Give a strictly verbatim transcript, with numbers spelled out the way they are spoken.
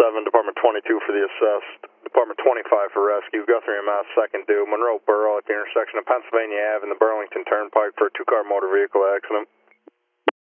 seven, Department twenty-two for the assist. Department twenty-five for rescue. Guthrie and Mass second due. Monroe Borough at the intersection of Pennsylvania Avenue and the Burlington Turnpike for a two-car motor vehicle accident.